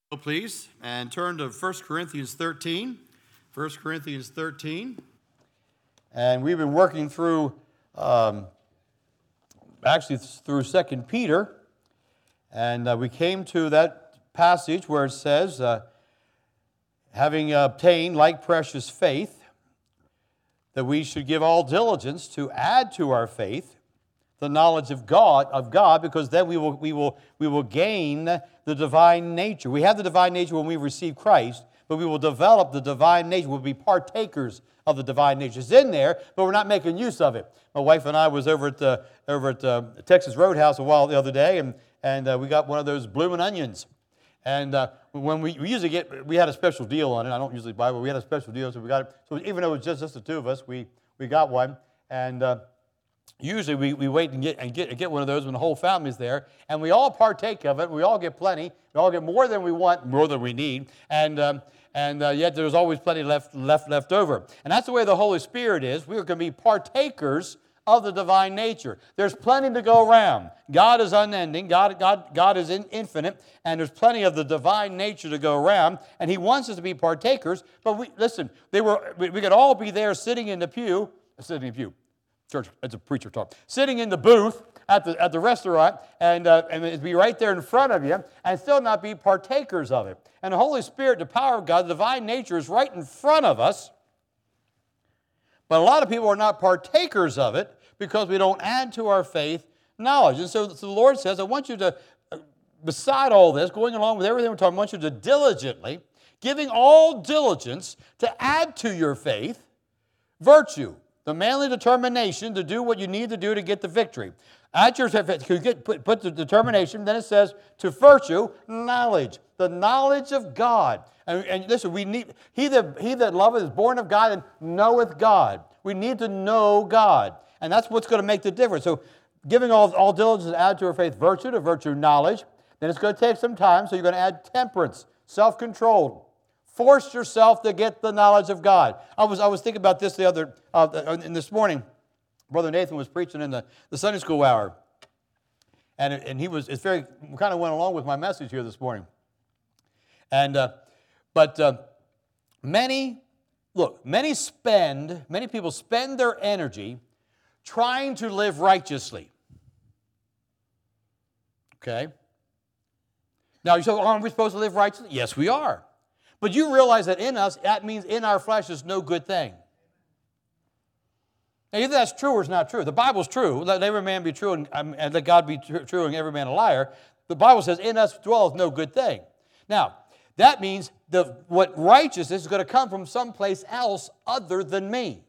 Please, and turn to 1 Corinthians 13. 1 Corinthians 13. And we've been working through, through 2 Peter. And we came to that passage where it says, having obtained like precious faith, that we should give all diligence to add to our faith the knowledge of God, because then we will gain the divine nature. We have the divine nature when we receive Christ, but we will develop the divine nature. We'll be partakers of the divine nature. It's in there, but we're not making use of it. My wife and I was over at Texas Roadhouse a while the other day, and we got one of those blooming onions. And when we usually we had a special deal on it. I don't usually buy, but we had a special deal, so we got it. So even though it was just the two of us, we got one, and usually we wait and get one of those when the whole family's there, and we all partake of it. We all get plenty. We all get more than we want, more than we need, and yet there's always plenty left over. And that's the way the Holy Spirit is. We're going to be partakers of the divine nature. There's plenty to go around. God is unending. God is infinite, and there's plenty of the divine nature to go around. And He wants us to be partakers. But we could all be there sitting in the pew. Church, it's a preacher talk. Sitting in the booth at the restaurant, and it'd be right there in front of you, and still not be partakers of it. And the Holy Spirit, the power of God, the divine nature is right in front of us. But a lot of people are not partakers of it because we don't add to our faith knowledge. And so the Lord says, I want you to, beside all this, going along with everything we're talking, I want you to diligently, giving all diligence to add to your faith, virtue, the manly determination to do what you need to do to get the victory. At your put the determination, then it says to virtue, knowledge, the knowledge of God. And listen, we need he that loveth is born of God and knoweth God. We need to know God, and that's what's going to make the difference. So, giving all diligence to add to our faith virtue, to virtue knowledge. Then it's going to take some time, so you're going to add temperance, self-control. Force yourself to get the knowledge of God. I was thinking about this this morning. Brother Nathan was preaching in the Sunday school hour, and kind of went along with my message here this morning. And many people spend their energy trying to live righteously. Okay. Now you say, aren't we supposed to live righteously? Yes, we are. But you realize that in us, that means in our flesh is no good thing. Now, either that's true or it's not true. The Bible's true. Let every man be true and let God be true and every man a liar. The Bible says, in us dwelleth no good thing. Now, that means what righteousness is going to come from someplace else other than me.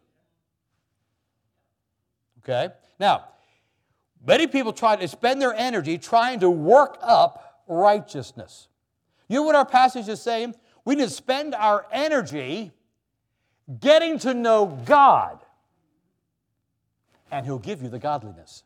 Okay? Now, many people try to spend their energy trying to work up righteousness. You know what our passage is saying? We need to spend our energy getting to know God, and He'll give you the godliness.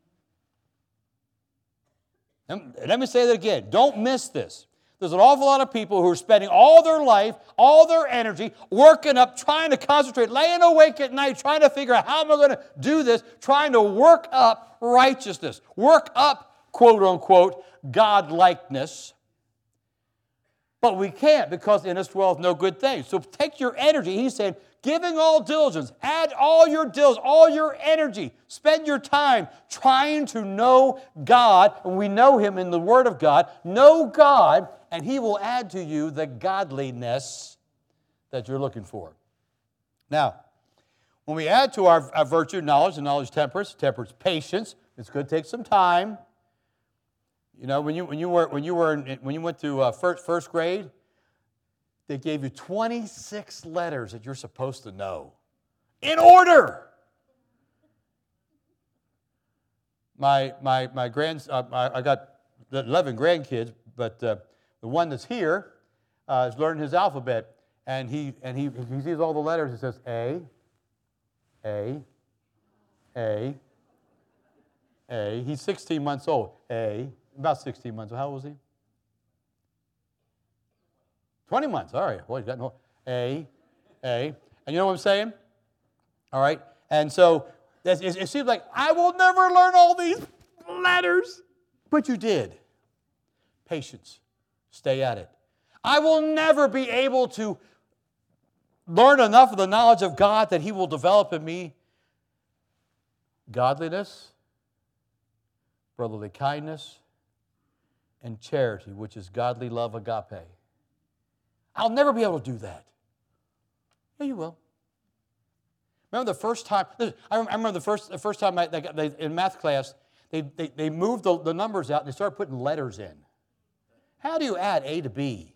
And let me say that again. Don't miss this. There's an awful lot of people who are spending all their life, all their energy, working up, trying to concentrate, laying awake at night, trying to figure out how am I going to do this, trying to work up righteousness, work up, quote unquote, God-likeness. But we can't, because in us dwelleth no good thing. So take your energy. He's saying, giving all diligence, add all your diligence, all your energy. Spend your time trying to know God, and we know Him in the Word of God. Know God, and He will add to you the godliness that you're looking for. Now, when we add to our virtue knowledge, and knowledge temperance patience, it's going to take some time. You know, when you went to first grade, they gave you 26 letters that you're supposed to know in order. I got 11 grandkids, but the one that's here is learning his alphabet, and he sees all the letters. He says A. He's 16 months old. About 16 months. How old was he? 20 months. All right. Boy, he's got no A. And you know what I'm saying? All right. And so it seems like I will never learn all these letters, but you did. Patience. Stay at it. I will never be able to learn enough of the knowledge of God that He will develop in me godliness, brotherly kindness, and charity, which is godly love, agape. I'll never be able to do that. Yeah, you will. Remember the first time, I remember the first time in math class, they moved the numbers out and they started putting letters in. How do you add A to B?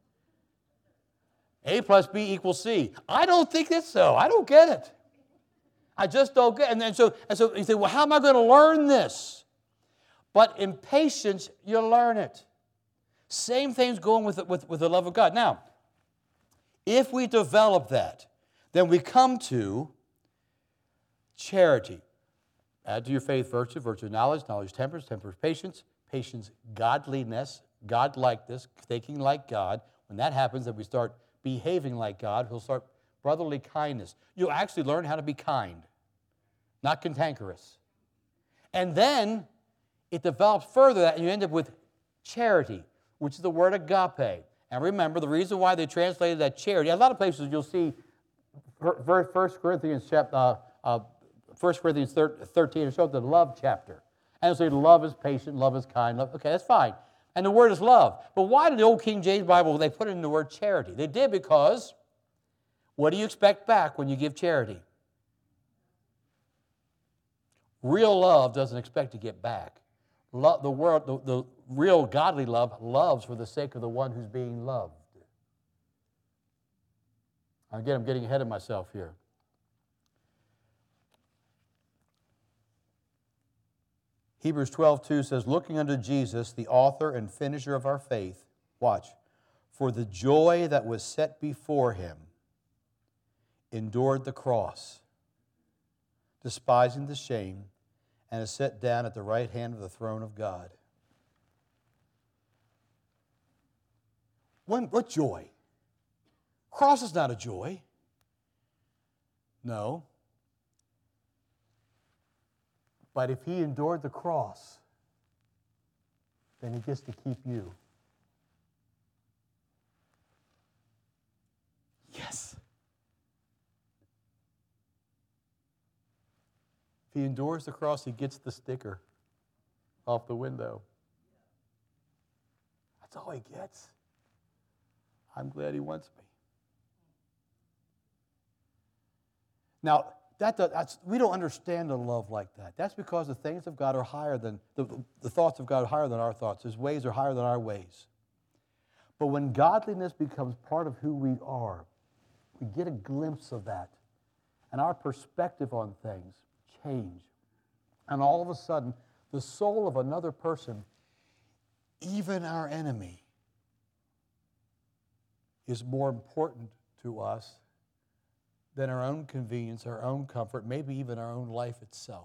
A plus B equals C. I don't think that's so. I don't get it. I just don't get it. And so you say, well, how am I going to learn this? But in patience, you learn it. Same thing's going with the love of God. Now, if we develop that, then we come to charity. Add to your faith virtue, virtue knowledge, knowledge temperance, temperance patience, patience godliness, godlikeness, thinking like God. When that happens, then we start behaving like God. We'll start brotherly kindness. You'll actually learn how to be kind, not cantankerous. And then it develops further that, and you end up with charity, which is the word agape. And remember, the reason why they translated that charity, a lot of places you'll see 1 Corinthians 13, it shows the love chapter. And it'll say love is patient, love is kind. Love, okay, that's fine. And the word is love. But why did the old King James Bible, they put in the word charity? They did because what do you expect back when you give charity? Real love doesn't expect to get back. The real godly love loves for the sake of the one who's being loved. Again, I'm getting ahead of myself here. Hebrews 12:2 says, looking unto Jesus, the author and finisher of our faith, watch, for the joy that was set before him, endured the cross, despising the shame, and is set down at the right hand of the throne of God. What joy? Cross is not a joy. No. But if he endured the cross, then he gets to keep you. Yes. If he endures the cross, he gets the sticker off the window. That's all he gets. I'm glad he wants me. Now, we don't understand a love like that. That's because the things of God are higher than, the thoughts of God are higher than our thoughts. His ways are higher than our ways. But when godliness becomes part of who we are, we get a glimpse of that. And our perspective on things change. And all of a sudden, the soul of another person, even our enemy, is more important to us than our own convenience, our own comfort, maybe even our own life itself.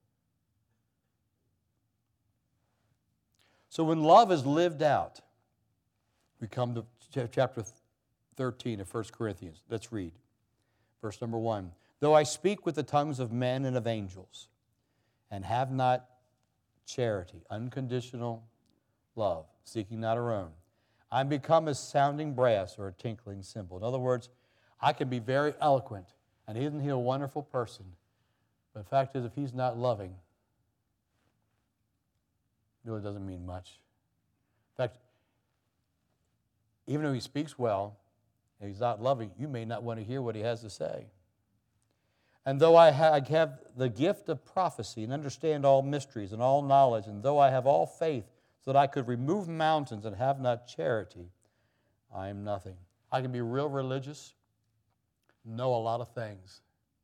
So when love is lived out, we come to chapter 13 of 1 Corinthians. Let's read. Verse number 1. Though I speak with the tongues of men and of angels, and have not charity, unconditional love, seeking not our own, I'm become as sounding brass or a tinkling cymbal. In other words, I can be very eloquent, and isn't he a wonderful person? But the fact is, if he's not loving, it really doesn't mean much. In fact, even though he speaks well, and he's not loving, you may not want to hear what he has to say. And though I have the gift of prophecy and understand all mysteries and all knowledge, and though I have all faith so that I could remove mountains and have not charity, I am nothing. I can be real religious, know a lot of things.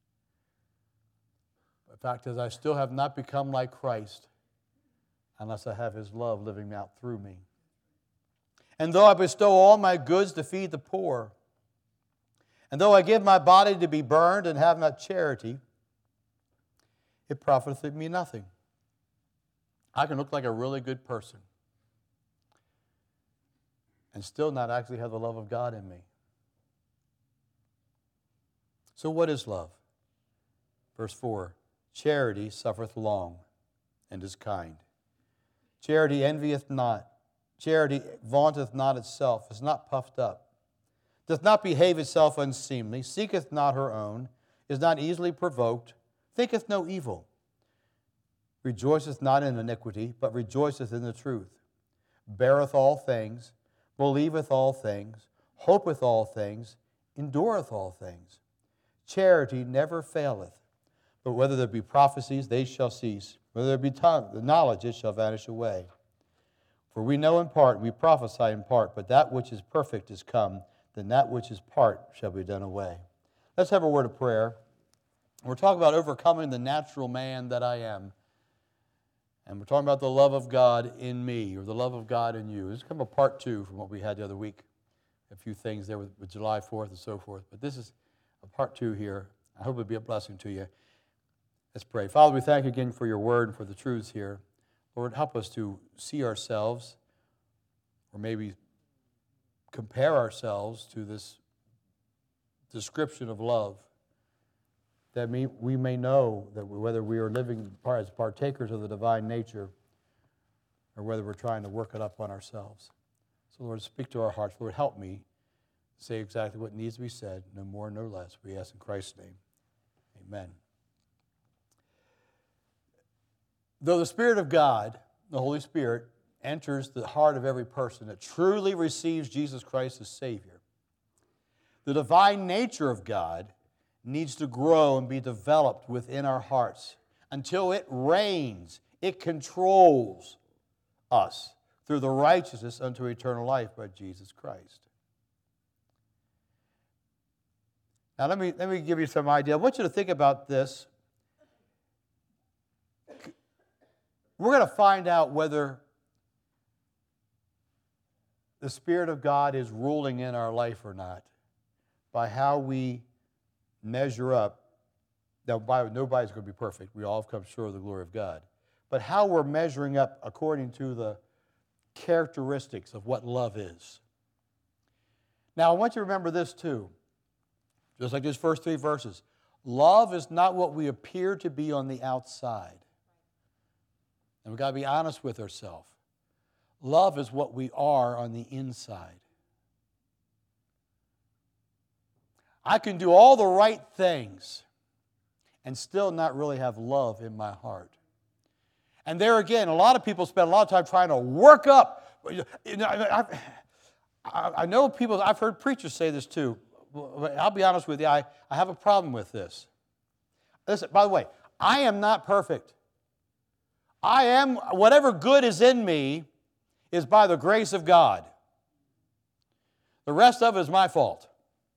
The fact is, I still have not become like Christ unless I have his love living out through me. And though I bestow all my goods to feed the poor, and though I give my body to be burned and have not charity, it profiteth me nothing. I can look like a really good person and still not actually have the love of God in me. So what is love? Verse 4, charity suffereth long and is kind. Charity envieth not, Charity vaunteth not itself, is not puffed up, doth not behave itself unseemly, seeketh not her own, is not easily provoked, thinketh no evil, rejoiceth not in iniquity, but rejoiceth in the truth, beareth all things, believeth all things, hopeth all things, endureth all things. Charity never faileth, but whether there be prophecies, they shall cease. Whether there be tongue, the knowledge, it shall vanish away. For we know in part, we prophesy in part, but that which is perfect is come, then that which is part shall be done away. Let's have a word of prayer. We're talking about overcoming the natural man that I am. And we're talking about the love of God in me, or the love of God in you. This is kind of a part 2 from what we had the other week. A few things there with July 4th and so forth. But this is a part 2 here. I hope it'll be a blessing to you. Let's pray. Father, we thank you again for your word and for the truths here. Lord, help us to see ourselves, or maybe compare ourselves to this description of love, that we may know that whether we are living as partakers of the divine nature or whether we're trying to work it up on ourselves. So, Lord, speak to our hearts. Lord, help me say exactly what needs to be said, no more, no less. We ask in Christ's name. Amen. Though the Spirit of God, the Holy Spirit, enters the heart of every person that truly receives Jesus Christ as Savior, the divine nature of God needs to grow and be developed within our hearts until it reigns, it controls us through the righteousness unto eternal life by Jesus Christ. Now let me give you some idea. I want you to think about this. We're going to find out whether the Spirit of God is ruling in our life or not by how we measure up. Now, nobody's going to be perfect. We all have come short of the glory of God. But how we're measuring up according to the characteristics of what love is. Now, I want you to remember this too. Just like these first 3 verses. Love is not what we appear to be on the outside. And we've got to be honest with ourselves. Love is what we are on the inside. I can do all the right things and still not really have love in my heart. And there again, a lot of people spend a lot of time trying to work up. I know people, I've heard preachers say this too. I'll be honest with you, I have a problem with this. Listen, by the way, I am not perfect. Whatever good is in me is by the grace of God. The rest of it is my fault.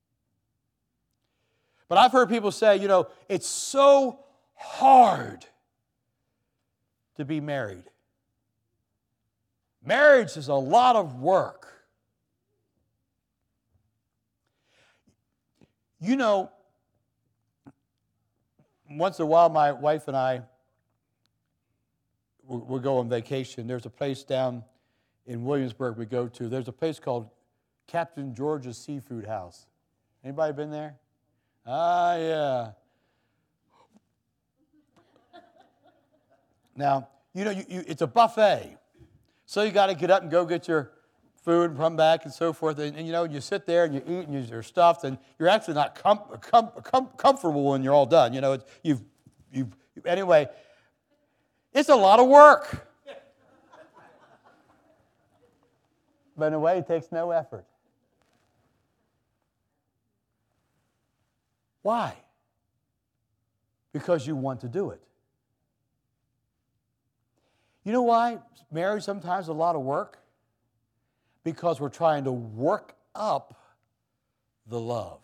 But I've heard people say, it's so hard to be married. Marriage is a lot of work. Once in a while, my wife and I we'll go on vacation. There's a place down in Williamsburg we go to. There's a place called Captain George's Seafood House. Anybody been there? Ah, yeah. Now, it's a buffet. So you got to get up and go get your food and come back and so forth. And you sit there and you eat and you're stuffed and you're actually not comfortable when you're all done. Anyway, it's a lot of work. But in a way, it takes no effort. Why? Because you want to do it. You know why marriage sometimes is a lot of work? Because we're trying to work up the love.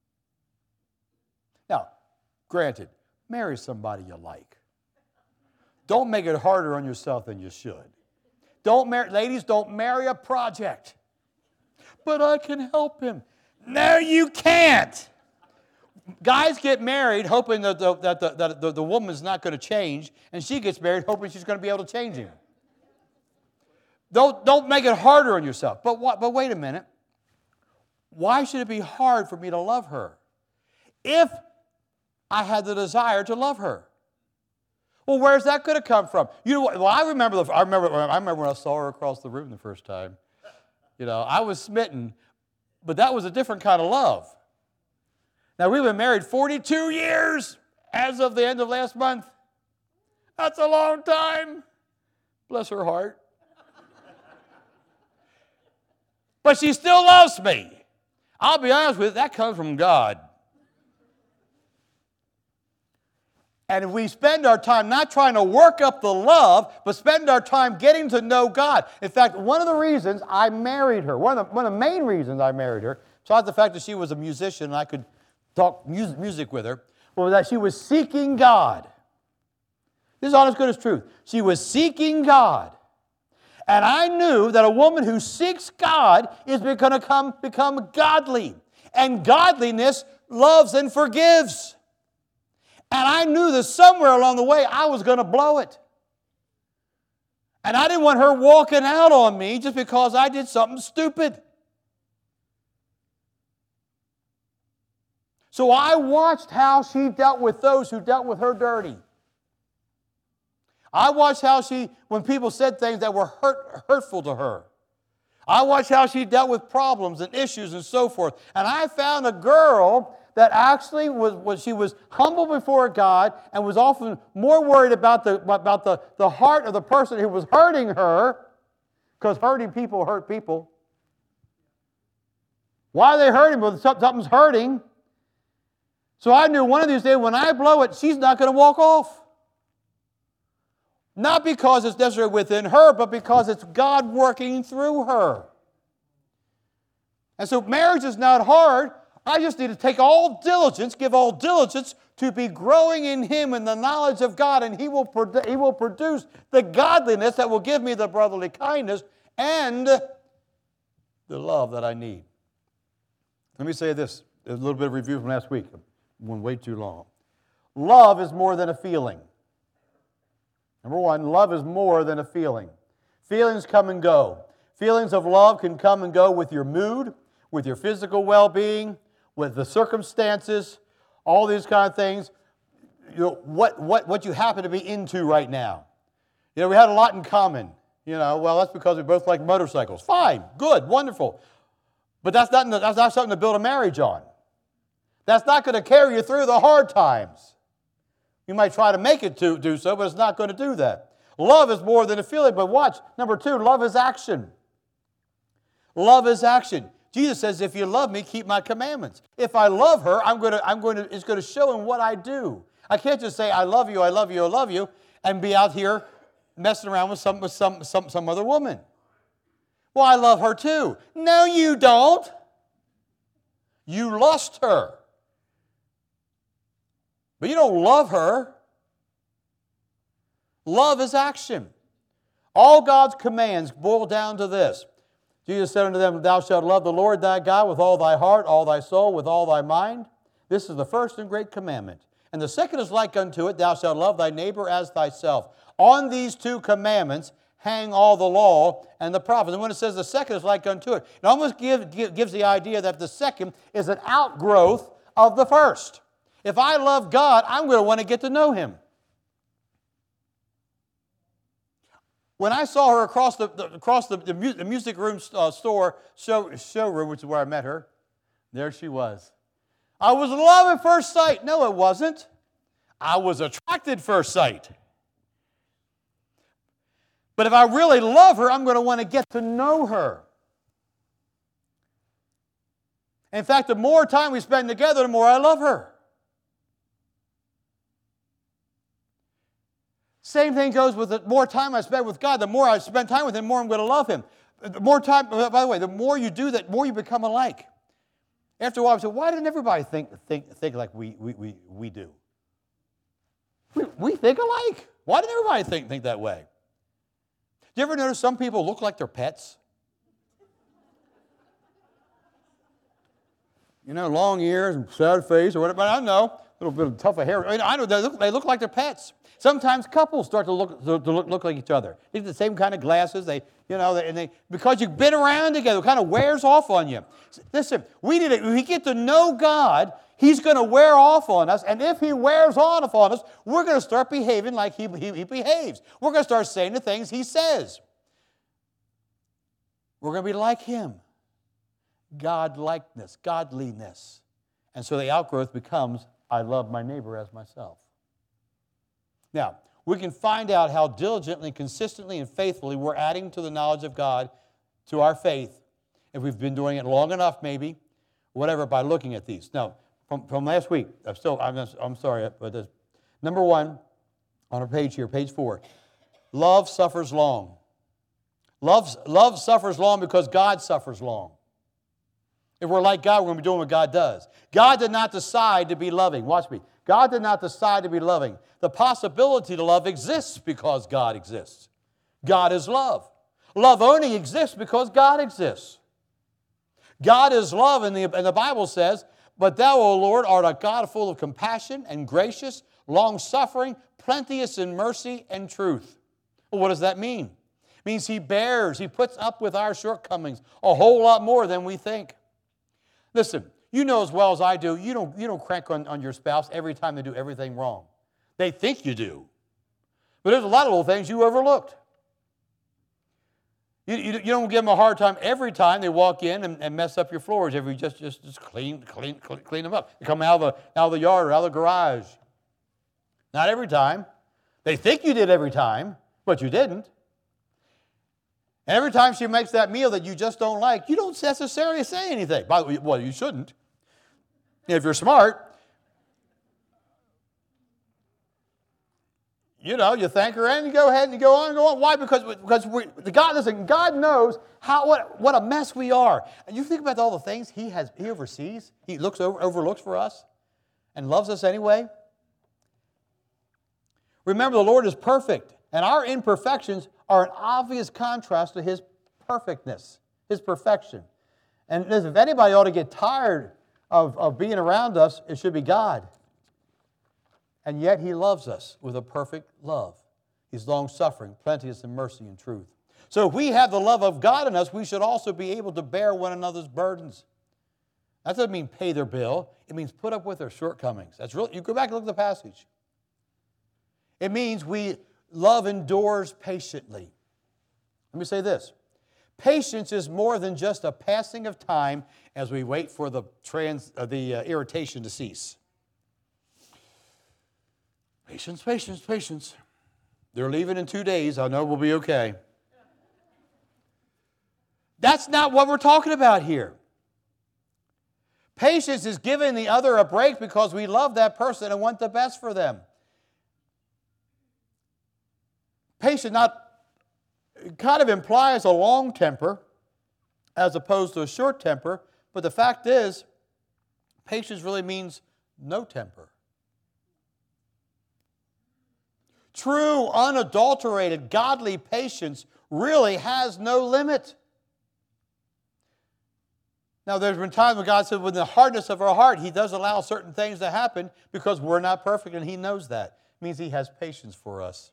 Now, granted, marry somebody you like. Don't make it harder on yourself than you should. Ladies, don't marry a project. But I can help him. No, you can't. Guys get married hoping that the woman's not going to change, and she gets married hoping she's going to be able to change him. Don't make it harder on yourself. But wait a minute. Why should it be hard for me to love her if I had the desire to love her? Well, where's that going to come from? You know what? Well, I remember when I saw her across the room the first time. I was smitten, but that was a different kind of love. Now, we've been married 42 years as of the end of last month. That's a long time. Bless her heart. But she still loves me. I'll be honest with you, that comes from God. And if we spend our time not trying to work up the love, but spend our time getting to know God. In fact, one of the reasons I married her, one of the main reasons I married her, besides the fact that she was a musician and I could talk music with her, was that she was seeking God. This is honest, good as truth. She was seeking God. And I knew that a woman who seeks God is going to become godly. And godliness loves and forgives. And I knew that somewhere along the way I was going to blow it. And I didn't want her walking out on me just because I did something stupid. So I watched how she dealt with those who dealt with her dirty. I watched how when people said things that were hurtful to her. I watched how she dealt with problems and issues and so forth. And I found a girl that actually she was humble before God and was often more worried about the heart of the person who was hurting her, because hurting people hurt people. Why are they hurting? Well, something's hurting. So I knew one of these days when I blow it, she's not going to walk off. Not because it's necessarily within her, but because it's God working through her. And so marriage is not hard. I just need to give all diligence to be growing in Him in the knowledge of God, and He will produce the godliness that will give me the brotherly kindness and the love that I need. Let me say this, a little bit of review from last week. I went way too long. Love is more than a feeling. Number one, love is more than a feeling. Feelings come and go. Feelings of love can come and go with your mood, with your physical well-being, with the circumstances, all these kind of things. What you happen to be into right now. We had a lot in common. Well, that's because we both like motorcycles. Fine, good, wonderful. But that's not something to build a marriage on. That's not going to carry you through the hard times. You might try to make it to do so, but it's not going to do that. Love is more than a feeling, but watch. Number two, love is action. Love is action. Jesus says, if you love me, keep my commandments. If I love her, it's going to show in what I do. I can't just say, I love you, I love you, I love you, and be out here messing around with some other woman. Well, I love her too. No, you don't. You lust her. But you don't love her. Love is action. All God's commands boil down to this. Jesus said unto them, thou shalt love the Lord thy God with all thy heart, all thy soul, with all thy mind. This is the first and great commandment. And the second is like unto it, thou shalt love thy neighbor as thyself. On these two commandments hang all the law and the prophets. And when it says the second is like unto it, it almost gives the idea that the second is an outgrowth of the first. If I love God, I'm going to want to get to know Him. When I saw her across the music room showroom, which is where I met her, there she was. I was in love at first sight. No, it wasn't. I was attracted first sight. But if I really love her, I'm going to want to get to know her. In fact, the more time we spend together, the more I love her. Same thing goes with the more time I spend with God. The more I spend time with Him, the more I'm going to love Him. The more time, by the way, the more you do that, the more you become alike. After a while, I said, why didn't everybody think like we do? We think alike. Why didn't everybody think that way? Do you ever notice some people look like their pets? Long ears and sad face or whatever. I don't know. A little bit of tough hair. I know they look like their pets. Sometimes couples start to look like each other. They have the same kind of glasses. Because you've been around together, it kind of wears off on you. Listen, we get to know God. He's going to wear off on us, and if He wears off on us, we're going to start behaving like He behaves. We're going to start saying the things He says. We're going to be like Him. God-likeness, godliness. And so the outgrowth becomes, I love my neighbor as myself. Now, we can find out how diligently, consistently, and faithfully we're adding to the knowledge of God, to our faith, if we've been doing it long enough, maybe, whatever, by looking at these. Now, from last week, I'm sorry, but there's number 1 on our page here, page 4. Love suffers long. Love suffers long because God suffers long. If we're like God, we're going to be doing what God does. God did not decide to be loving. Watch me. God did not decide to be loving. The possibility to love exists because God exists. God is love. Love only exists because God exists. God is love, and the Bible says, but thou, O Lord, art a God full of compassion and gracious, long-suffering, plenteous in mercy and truth. Well, what does that mean? It means He bears, He puts up with our shortcomings a whole lot more than we think. Listen, you know as well as I do, you don't crank on your spouse every time they do everything wrong. They think you do. But there's a lot of little things you overlooked. You don't give them a hard time every time they walk in and mess up your floors. Just clean them up. They come out of the yard or out of the garage. Not every time. They think you did every time, but you didn't. And every time she makes that meal that you just don't like, you don't necessarily say anything. Well, you shouldn't. If you're smart, you thank her and you go ahead and you go on and go on. Why? Because God knows what a mess we are. And you think about all the things He oversees, He overlooks for us and loves us anyway. Remember, the Lord is perfect, and our imperfections are an obvious contrast to His perfectness, His perfection. And if anybody ought to get tired of being around us, it should be God. And yet He loves us with a perfect love. He's long-suffering, plenteous in mercy and truth. So if we have the love of God in us, we should also be able to bear one another's burdens. That doesn't mean pay their bill. It means put up with their shortcomings. You go back and look at the passage. It means love endures patiently. Let me say this. Patience is more than just a passing of time as we wait for the irritation to cease. Patience, patience, patience. They're leaving in 2 days. I know we'll be okay. That's not what we're talking about here. Patience is giving the other a break because we love that person and want the best for them. Patience kind of implies a long temper as opposed to a short temper, but the fact is, patience really means no temper. True, unadulterated, godly patience really has no limit. Now, there's been times when God said, with the hardness of our heart, He does allow certain things to happen because we're not perfect, and He knows that. It means He has patience for us.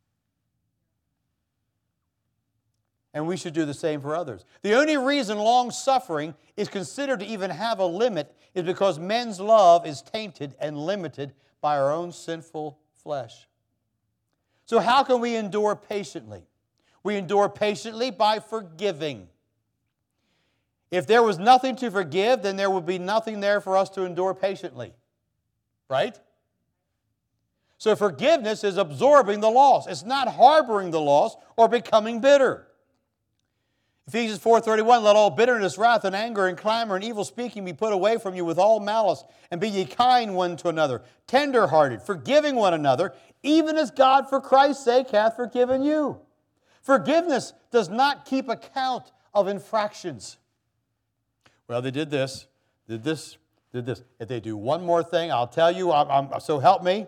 And we should do the same for others. The only reason long-suffering is considered to even have a limit is because men's love is tainted and limited by our own sinful flesh. So how can we endure patiently? We endure patiently by forgiving. If there was nothing to forgive, then there would be nothing there for us to endure patiently. Right? So forgiveness is absorbing the loss. It's not harboring the loss or becoming bitter. Ephesians 4:31, let all bitterness, wrath, and anger, and clamor, and evil speaking be put away from you with all malice, and be ye kind one to another, tender-hearted, forgiving one another, even as God for Christ's sake hath forgiven you. Forgiveness does not keep account of infractions. Well, they did this. If they do one more thing, I'll tell you, so help me.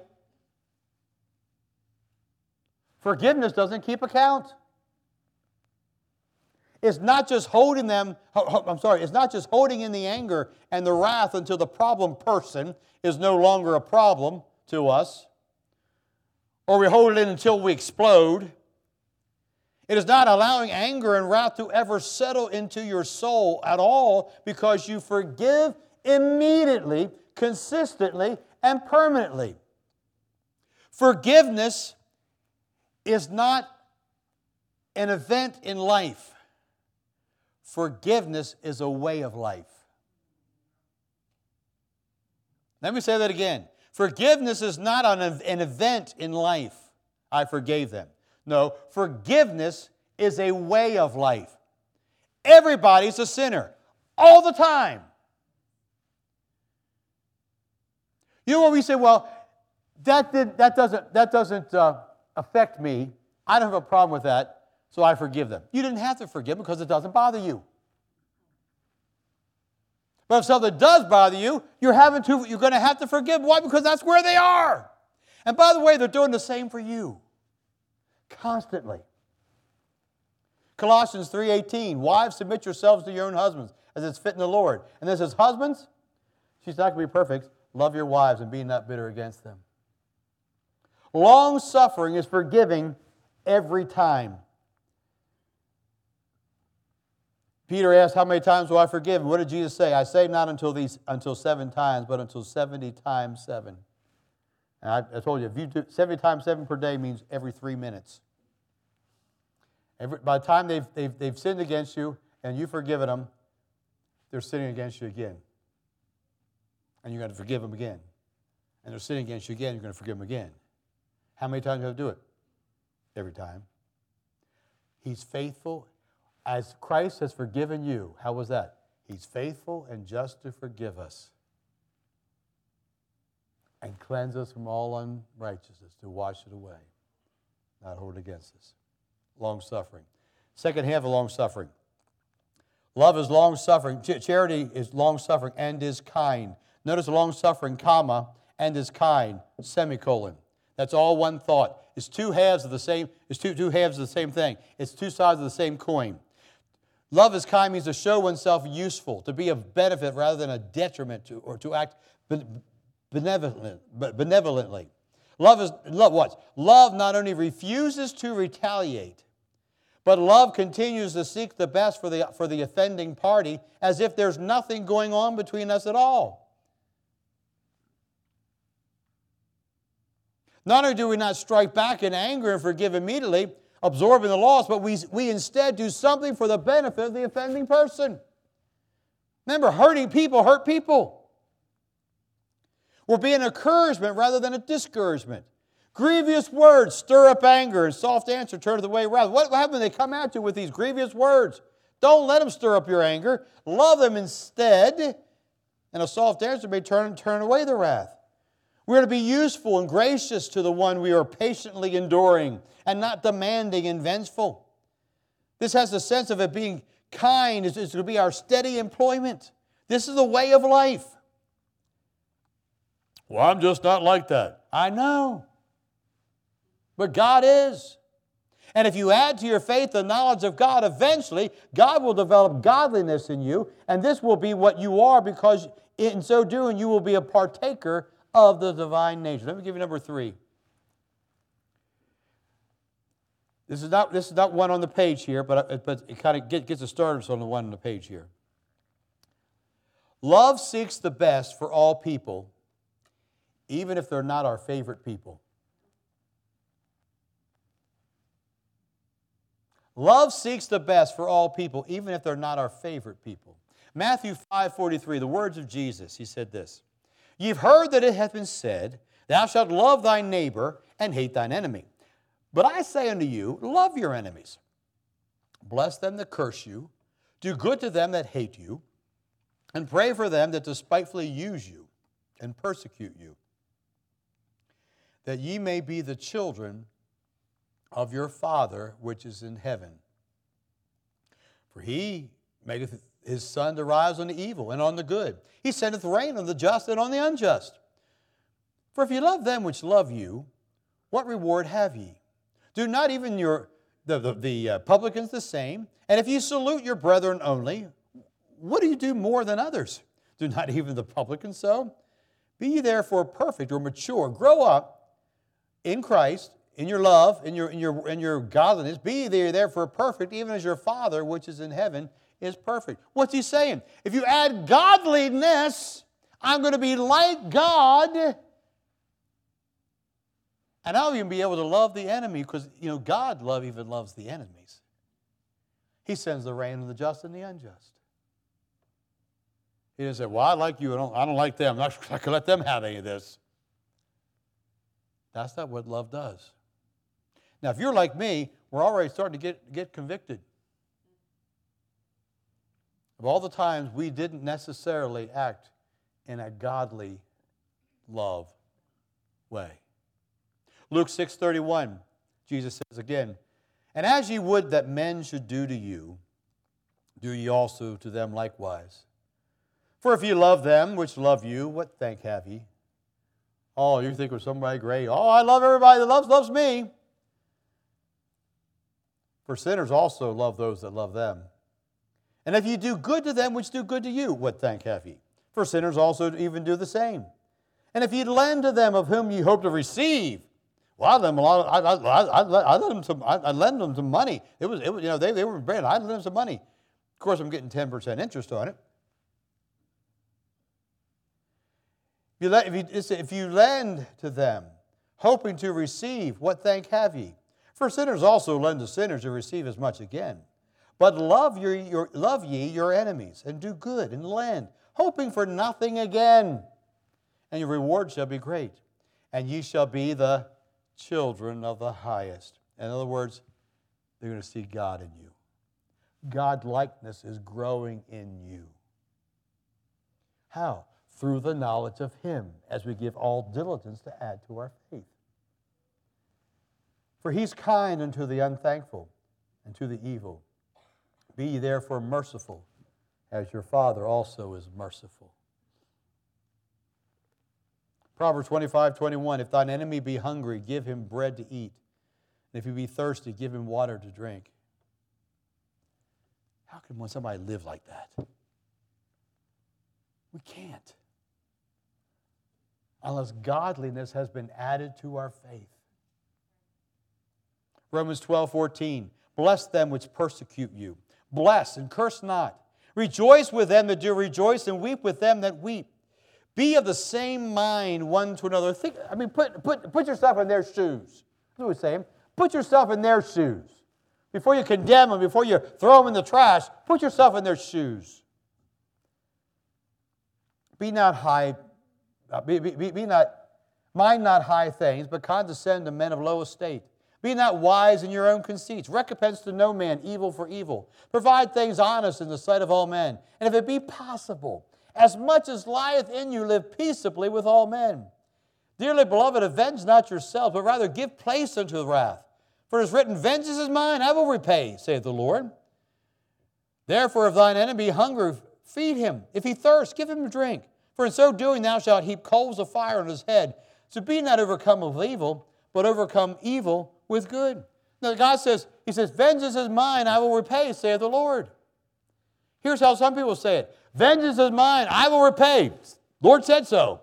Forgiveness doesn't keep account. It's not just holding it's not just holding in the anger and the wrath until the problem person is no longer a problem to us, or we hold it in until we explode. It is not allowing anger and wrath to ever settle into your soul at all because you forgive immediately consistently, and permanently. Forgiveness is not an event in life. Forgiveness is a way of life. Let me say that again. Forgiveness is not an event in life. I forgave them. No, forgiveness is a way of life. Everybody's a sinner all the time. You know what we say? Well, that doesn't affect me. I don't have a problem with that, so I forgive them. You didn't have to forgive them because it doesn't bother you. But if something does bother you, you're going to have to forgive. Why? Because that's where they are. And by the way, they're doing the same for you. Constantly. Colossians 3:18, wives, submit yourselves to your own husbands as it's fit in the Lord. And this says, husbands, she's not going to be perfect, love your wives and be not bitter against them. Long-suffering is forgiving every time. Peter asked, how many times will I forgive? And what did Jesus say? I say not until 7 times, but until 70 times 7. And I told you, if you do 70 times 7 per day means every 3 minutes. By the time they've sinned against you and you've forgiven them, they're sinning against you again. And you're going to forgive them again. And they're sinning against you again, you're going to forgive them again. How many times do you have to do it? Every time. He's faithful. As Christ has forgiven you, how was that? He's faithful and just to forgive us and cleanse us from all unrighteousness, to wash it away, not hold it against us. Long-suffering. Second half of long-suffering. Love is long-suffering. Charity is long-suffering and is kind. Notice long-suffering, comma, and is kind, semicolon. That's all one thought. It's two halves of the same. It's two halves of the same thing. It's two sides of the same coin. Love is kind means to show oneself useful, to be of benefit rather than a detriment to, or to act benevolently. Love not only refuses to retaliate, but love continues to seek the best for the offending party as if there's nothing going on between us at all. Not only do we not strike back in anger and forgive immediately, absorbing the loss, but we instead do something for the benefit of the offending person. Remember, hurting people hurt people. We're being an encouragement rather than a discouragement. Grievous words stir up anger, and soft answer turns the way around. What happens when they come at you with these grievous words? Don't let them stir up your anger. Love them instead, and a soft answer may turn away the wrath. We're to be useful and gracious to the one we are patiently enduring and not demanding and vengeful. This has the sense of it being kind. It's going to be our steady employment. This is the way of life. Well, I'm just not like that. I know. But God is. And if you add to your faith the knowledge of God, eventually God will develop godliness in you, and this will be what you are, because in so doing you will be a partaker of the divine nature. Let me give you number 3. This is not one on the page here, but it kind of gets us started on the one on the page here. Love seeks the best for all people, even if they're not our favorite people. Love seeks the best for all people, even if they're not our favorite people. Matthew 5:43, the words of Jesus, he said this: You've heard that it hath been said, Thou shalt love thy neighbor and hate thine enemy. But I say unto you, love your enemies. Bless them that curse you. Do good to them that hate you. And pray for them that despitefully use you and persecute you, that ye may be the children of your Father which is in heaven. For he maketh his sun to rise on the evil and on the good. He sendeth rain on the just and on the unjust. For if ye love them which love you, what reward have ye? Do not even the publicans the same? And if ye salute your brethren only, what do you do more than others? Do not even the publicans so? Be ye therefore perfect or mature. Grow up in Christ, in your love, in your godliness. Be ye therefore perfect, even as your Father which is in heaven is perfect. What's he saying? If you add godliness I'm going to be like God. And I'll even be able to love the enemy because, God even loves the enemies. He sends the rain on the just and the unjust. He didn't say, well, I like you. I don't like them. I'm not going to let them have any of this. That's not what love does. Now, if you're like me, we're already starting to get convicted of all the times we didn't necessarily act in a godly love way. Luke 6:31, Jesus says again, and as ye would that men should do to you, do ye also to them likewise. For if ye love them which love you, what thank have ye? Oh, you think of somebody great. Oh, I love everybody that loves me. For sinners also love those that love them. And if ye do good to them which do good to you, what thank have ye? For sinners also even do the same. And if ye lend to them of whom ye hope to receive, well, I lend them a lot. I lend them some money. They were in bread. I lend them some money. Of course, I'm getting 10% interest on it. If you lend to them, hoping to receive, what thank have ye? For sinners also lend to sinners to receive as much again. But love ye your enemies, and do good, and lend, hoping for nothing again. And your reward shall be great, and ye shall be the children of the highest. In other words, they're going to see God in you. God-likeness is growing in you. How? Through the knowledge of Him, as we give all diligence to add to our faith. For He's kind unto the unthankful and to the evil. Be ye therefore merciful, as your Father also is merciful. Proverbs 25:21, if thine enemy be hungry, give him bread to eat. And if he be thirsty, give him water to drink. How can somebody live like that? We can't. Unless godliness has been added to our faith. Romans 12:14, bless them which persecute you. Bless and curse not. Rejoice with them that do rejoice, and weep with them that weep. Be of the same mind one to another. Put yourself in their shoes. That's what we're saying. Put yourself in their shoes. Before you condemn them, before you throw them in the trash, put yourself in their shoes. Mind not high things, but condescend to men of low estate. Be not wise in your own conceits. Recompense to no man evil for evil. Provide things honest in the sight of all men. And if it be possible, as much as lieth in you, live peaceably with all men. Dearly beloved, avenge not yourselves, but rather give place unto the wrath. For it is written, vengeance is mine, I will repay, saith the Lord. Therefore, if thine enemy be hungry, feed him. If he thirst, give him a drink. For in so doing thou shalt heap coals of fire on his head. So be not overcome of evil, but overcome evil with good. Now God says, He says, vengeance is mine, I will repay, saith the Lord. Here's how some people say it. Vengeance is mine, I will repay. Lord said so.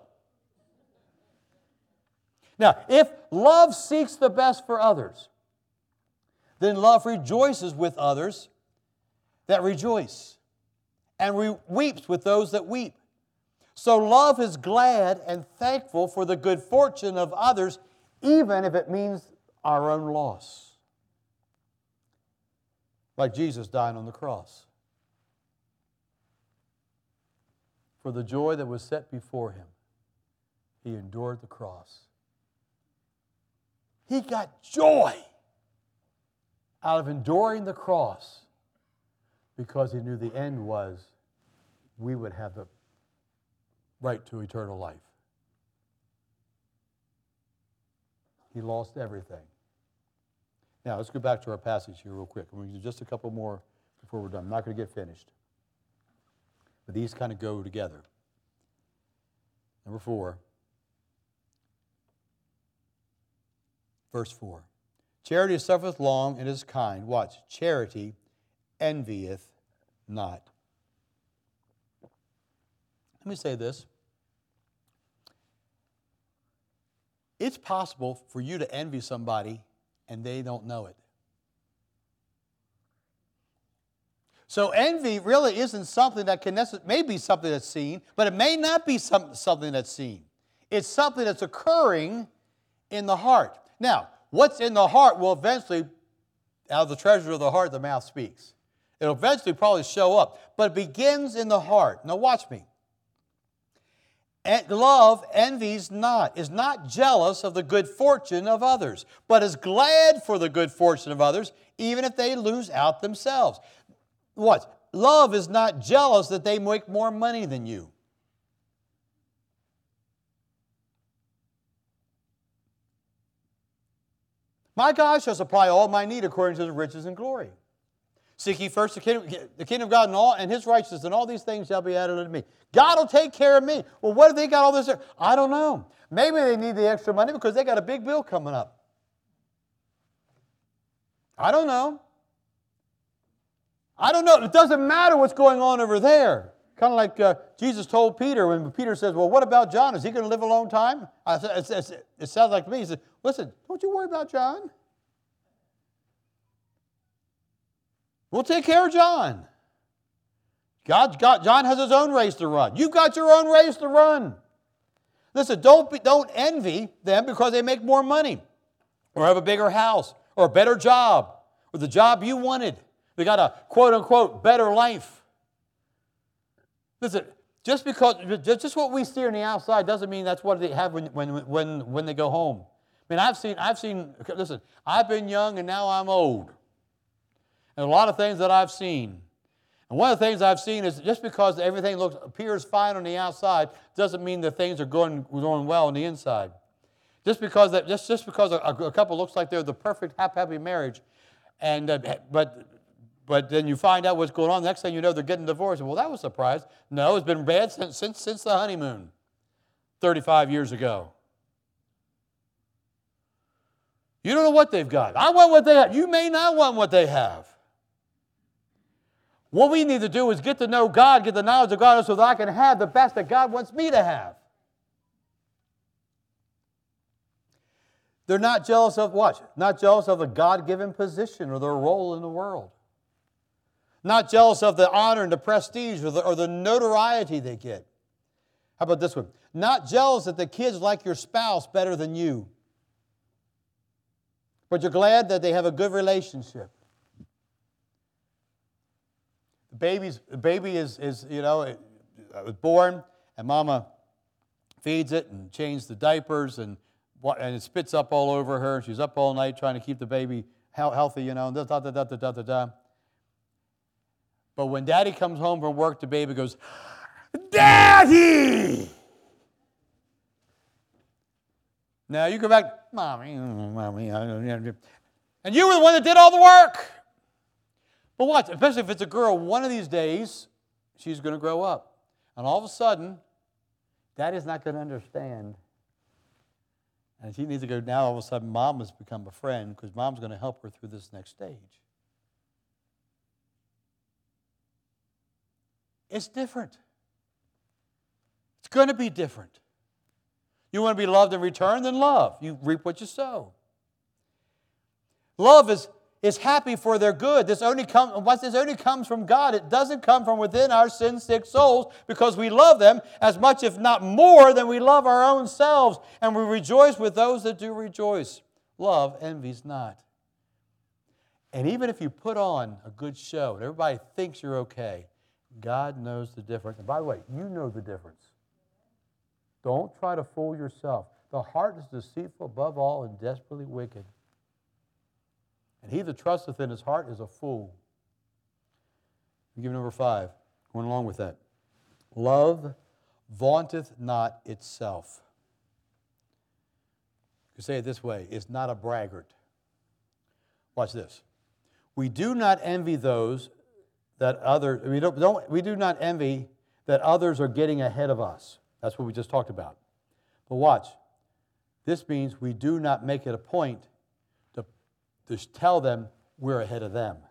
Now, if love seeks the best for others, then love rejoices with others that rejoice, and weeps with those that weep. So love is glad and thankful for the good fortune of others, even if it means our own loss. Like Jesus dying on the cross. For the joy that was set before Him, He endured the cross. He got joy out of enduring the cross because He knew the end was we would have the right to eternal life. He lost everything. Now, let's go back to our passage here real quick. We're going to do just a couple more before we're done. I'm not going to get finished. But these kind of go together. Number 4. Verse 4. Charity suffereth long and is kind. Watch. Charity envieth not. Let me say this. It's possible for you to envy somebody and they don't know it. So envy really isn't something that can necessarily, may be something that's seen, but it may not be something that's seen. It's something that's occurring in the heart. Now, what's in the heart will eventually, out of the treasure of the heart, the mouth speaks. It'll eventually probably show up, but it begins in the heart. Now watch me. Love envies not, is not jealous of the good fortune of others, but is glad for the good fortune of others, even if they lose out themselves. What? Love is not jealous that they make more money than you. My God shall supply all my need according to His riches and glory. Seek ye first the kingdom of God and His righteousness, and all these things shall be added unto me. God will take care of me. Well, what if they got all this? I don't know. Maybe they need the extra money because they got a big bill coming up. I don't know. I don't know. It doesn't matter what's going on over there. Kind of like Jesus told Peter when Peter says, well, what about John? Is he going to live a long time? It sounds like to me. He said, listen, don't you worry about John. We'll take care of John. John has his own race to run. You've got your own race to run. Listen, don't envy them because they make more money or have a bigger house or a better job or the job you wanted. They got a quote-unquote better life. Listen, just what we see on the outside doesn't mean that's what they have when they go home. I mean, I've seen, listen, I've been young and now I'm old. And a lot of things that I've seen. And one of the things I've seen is just because everything appears fine on the outside doesn't mean that things are going well on the inside. Just because a couple looks like they're the perfect happy marriage, and but then you find out what's going on. Next thing you know, they're getting divorced. Well, that was a surprise. No, it's been bad since the honeymoon, 35 years ago. You don't know what they've got. I want what they have. You may not want what they have. What we need to do is get to know God, get the knowledge of God so that I can have the best that God wants me to have. They're not jealous of what? Not jealous of the God-given position or their role in the world. Not jealous of the honor and the prestige or the notoriety they get. How about this one? Not jealous that the kids like your spouse better than you. But you're glad that they have a good relationship. The baby is was born, and mama feeds it and changes the diapers, and it spits up all over her. She's up all night trying to keep the baby healthy, But when Daddy comes home from work, the baby goes, Daddy! Now you go back, Mommy, and you were the one that did all the work. But watch, especially if it's a girl, one of these days, she's going to grow up. And all of a sudden, Daddy's not going to understand. And she needs to go, now all of a sudden, Mom has become a friend because Mom's going to help her through this next stage. It's different. It's going to be different. You want to be loved in return? Then love. You reap what you sow. Love is happy for their good. This only comes from God. It doesn't come from within our sin-sick souls because we love them as much, if not more, than we love our own selves. And we rejoice with those that do rejoice. Love envies not. And even if you put on a good show and everybody thinks you're okay, God knows the difference. And by the way, you know the difference. Don't try to fool yourself. The heart is deceitful above all and desperately wicked. And he that trusteth in his heart is a fool. We give number 5, going along with that. Love vaunteth not itself. You can say it this way, it's not a braggart. Watch this. We do not envy those that others, we do not envy that others are getting ahead of us. That's what we just talked about. But watch. This means we do not make it a point to tell them we're ahead of them.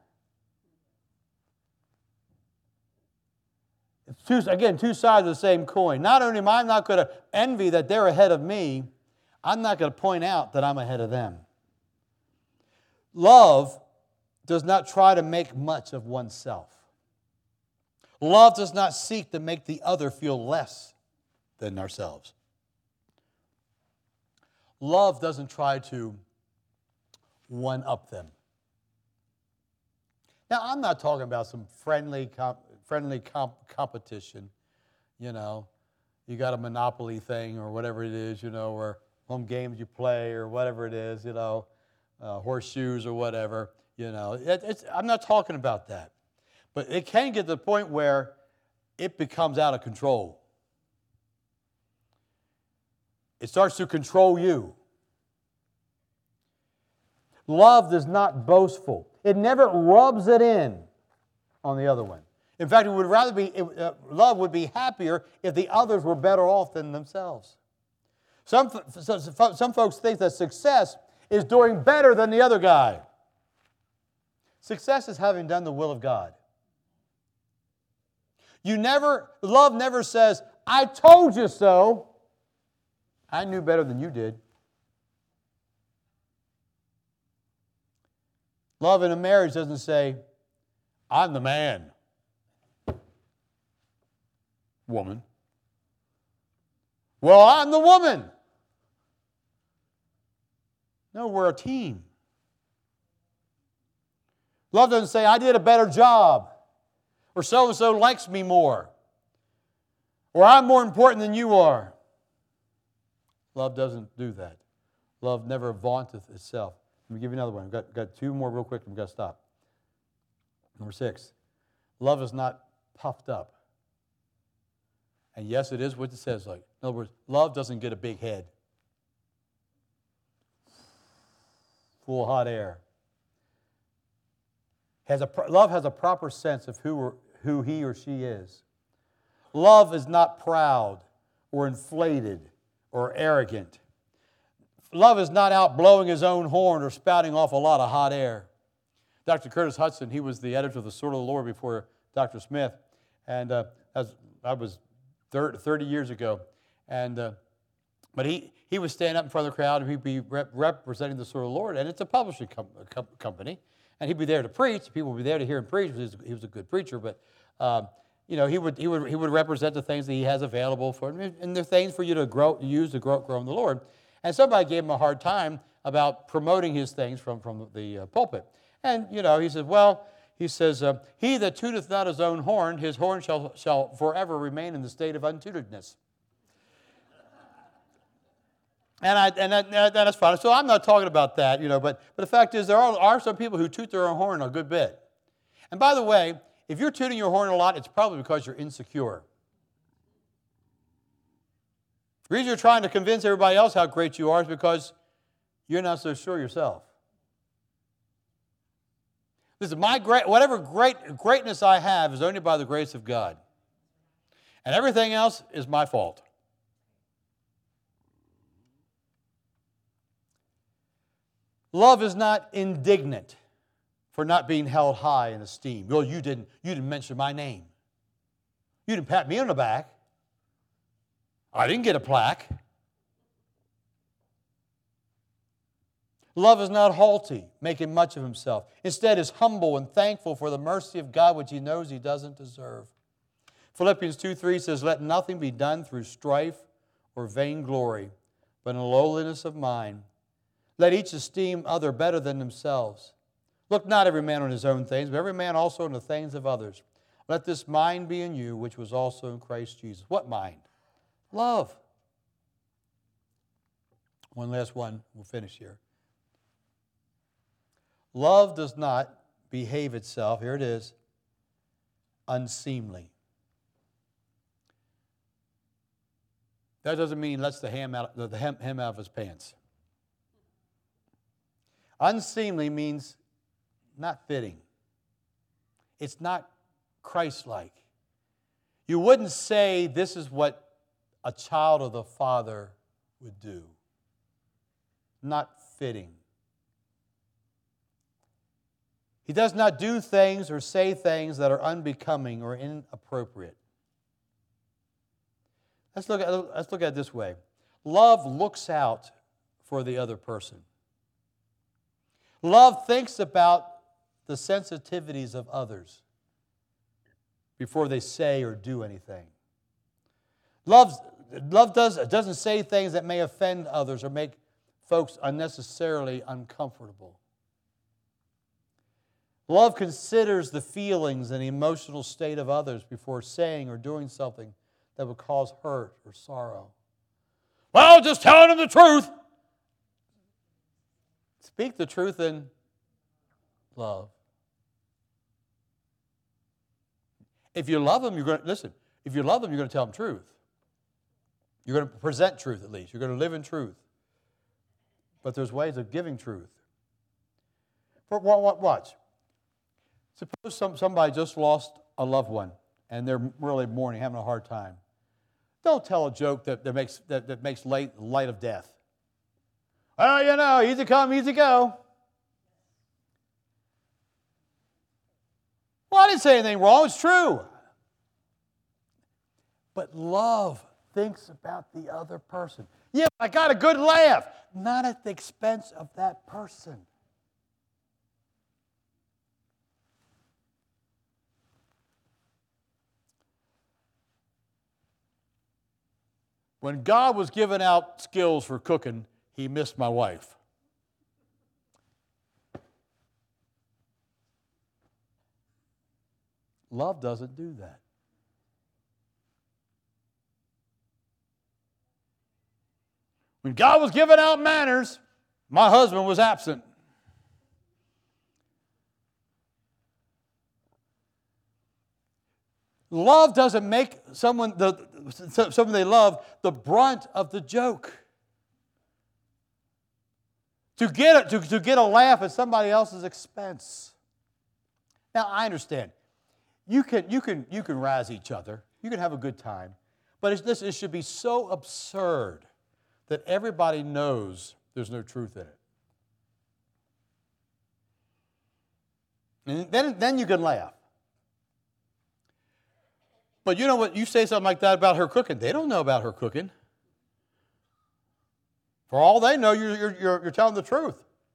It's two sides of the same coin. Not only am I not going to envy that they're ahead of me, I'm not going to point out that I'm ahead of them. Love does not try to make much of oneself. Love does not seek to make the other feel less than ourselves. Love doesn't try to one-up them. Now, I'm not talking about some friendly competition. You know, you got a Monopoly thing or whatever it is, you know, or home games you play or whatever it is, you know, horseshoes or whatever, you know. I'm not talking about that. But it can get to the point where it becomes out of control. It starts to control you. Love is not boastful. It never rubs it in on the other one. In fact, love would be happier if the others were better off than themselves. Some folks think that success is doing better than the other guy. Success is having done the will of God. Love never says, I told you so. I knew better than you did. Love in a marriage doesn't say, I'm the man. Woman. Well, I'm the woman. No, we're a team. Love doesn't say, I did a better job. Or so-and-so likes me more. Or I'm more important than you are. Love doesn't do that. Love never vaunteth itself. Let me give you another one. I've got two more real quick and we've got to stop. Number 6. Love is not puffed up. And yes, it is what it says. Like, in other words, love doesn't get a big head. Full of hot air. Love has a proper sense of who he or she is. Love is not proud or inflated or arrogant. Love is not out blowing his own horn or spouting off a lot of hot air. Dr. Curtis Hudson, he was the editor of the Sword of the Lord before Dr. Smith, and that was 30 years ago. But he was standing up in front of the crowd, and he'd be representing the Sword of the Lord, and it's a publishing company. And he'd be there to preach. People would be there to hear him preach. He was a good preacher, but he would represent the things that he has available for him, and they're things for you to grow in the Lord. And somebody gave him a hard time about promoting his things from the pulpit. And he says, he that tooteth not his own horn, his horn shall forever remain in the state of untutedness. And that's fine. So I'm not talking about that, but the fact is there are some people who toot their own horn a good bit. And by the way, if you're tooting your horn a lot, it's probably because you're insecure. The reason you're trying to convince everybody else how great you are is because you're not so sure yourself. Listen, whatever greatness I have is only by the grace of God. And everything else is my fault. Love is not indignant for not being held high in esteem. Well, you didn't mention my name. You didn't pat me on the back. I didn't get a plaque. Love is not haughty, making much of himself. Instead, is humble and thankful for the mercy of God, which he knows he doesn't deserve. Philippians 2:3 says, let nothing be done through strife or vainglory, but in lowliness of mind. Let each esteem other better than themselves. Look not every man on his own things, but every man also on the things of others. Let this mind be in you, which was also in Christ Jesus. What mind? Love. One last one. We'll finish here. Love does not behave itself, here it is, unseemly. That doesn't mean lets the hem out of his pants. Unseemly means not fitting. It's not Christ-like. You wouldn't say this is what a child of the Father would do. Not fitting. He does not do things or say things that are unbecoming or inappropriate. Let's look at it this way. Love looks out for the other person. Love thinks about the sensitivities of others before they say or do anything. Love doesn't say things that may offend others or make folks unnecessarily uncomfortable. Love considers the feelings and emotional state of others before saying or doing something that would cause hurt or sorrow. Well, just telling them the truth. Speak the truth in love. If you love them, you're going to listen. If you love them, you're going to tell them truth. You're going to present truth at least. You're going to live in truth. But there's ways of giving truth. Watch. Suppose somebody just lost a loved one and they're really mourning, having a hard time. Don't tell a joke that makes light of death. Well, easy come, easy go. Well, I didn't say anything wrong. It's true. But love thinks about the other person. Yeah, I got a good laugh. Not at the expense of that person. When God was giving out skills for cooking, He missed my wife. Love doesn't do that. When God was giving out manners, my husband was absent. Love doesn't make someone they love the brunt of the joke. To get a laugh at somebody else's expense. Now I understand. You can razz each other. You can have a good time, but it should be so absurd that everybody knows there's no truth in it. And then you can laugh. But you know what? You say something like that about her cooking. They don't know about her cooking. For all they know, you're telling the truth.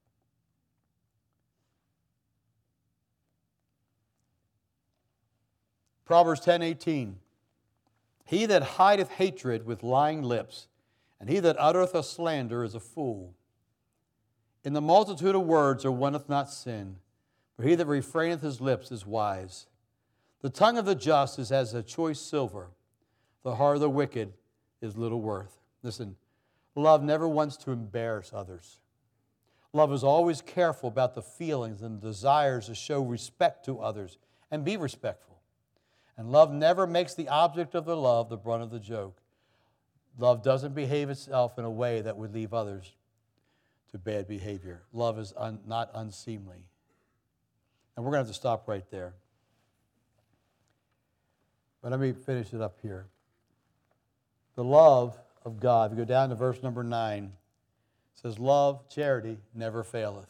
Proverbs 10:18. He that hideth hatred with lying lips, and he that uttereth a slander is a fool. In the multitude of words there wanteth not sin, but he that refraineth his lips is wise. The tongue of the just is as a choice silver. The heart of the wicked is little worth. Listen, love never wants to embarrass others. Love is always careful about the feelings and desires to show respect to others and be respectful. And love never makes the object of the love the brunt of the joke. Love doesn't behave itself in a way that would leave others to bad behavior. Love is not unseemly. And we're going to have to stop right there. But let me finish it up here. The love of God, if you go down to verse number 9, it says, love, charity, never faileth.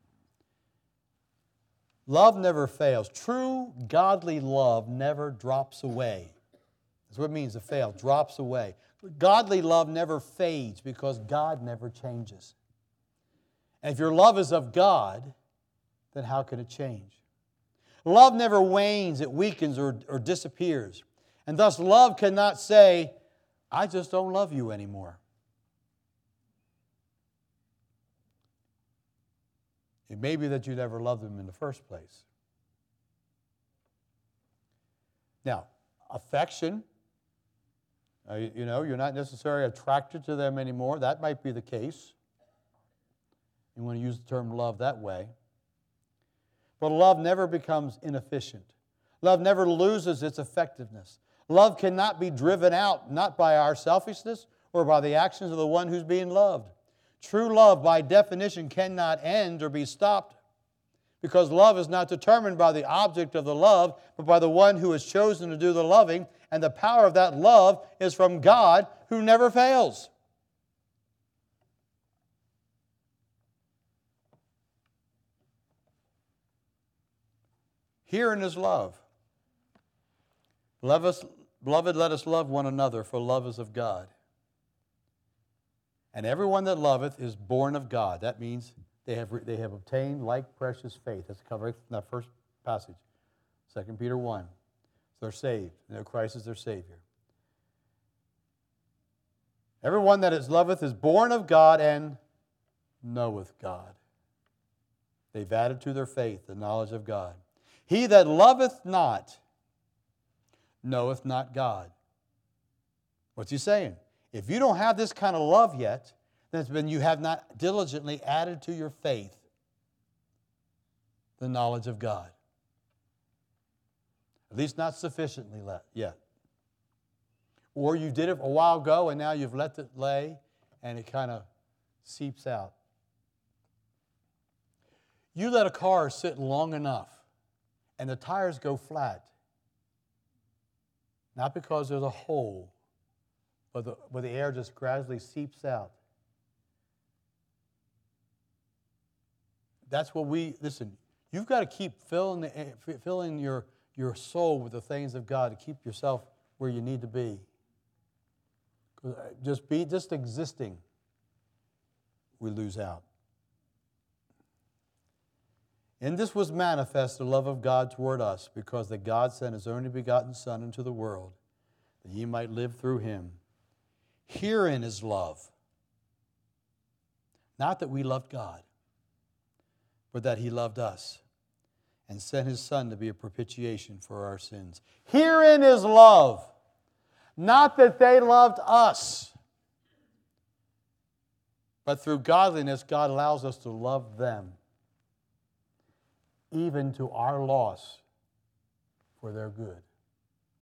Love never fails. True godly love never drops away. That's what it means to fail, drops away. Godly love never fades because God never changes. And if your love is of God, then how can it change? Love never wanes, it weakens or disappears. And thus love cannot say, I just don't love you anymore. It may be that you never loved them in the first place. Now, affection, you're not necessarily attracted to them anymore. That might be the case. You want to use the term love that way. But love never becomes inefficient. Love never loses its effectiveness. Love cannot be driven out, not by our selfishness or by the actions of the one who's being loved. True love, by definition, cannot end or be stopped because love is not determined by the object of the love, but by the one who has chosen to do the loving, and the power of that love is from God who never fails. Herein is love. Beloved, let us love one another, for love is of God. And everyone that loveth is born of God. That means they have obtained like precious faith. That's covered in that first passage, 2 Peter 1. They're saved. They know Christ is their Savior. Everyone that is loveth is born of God and knoweth God. They've added to their faith the knowledge of God. He that loveth not knoweth not God. What's he saying? If you don't have this kind of love yet, then you have not diligently added to your faith the knowledge of God. At least not sufficiently yet. Or you did it a while ago and now you've let it lay and it kind of seeps out. You let a car sit long enough and the tires go flat. Not because there's a hole, but the air just gradually seeps out. That's what listen, you've got to keep filling your soul with the things of God to keep yourself where you need to be. Just existing, we lose out. And this was manifest the love of God toward us, because that God sent His only begotten Son into the world, that ye might live through Him. Herein is love. Not that we loved God, but that He loved us and sent His Son to be a propitiation for our sins. Herein is love. Not that they loved us, but through godliness, God allows us to love them, even to our loss, for their good.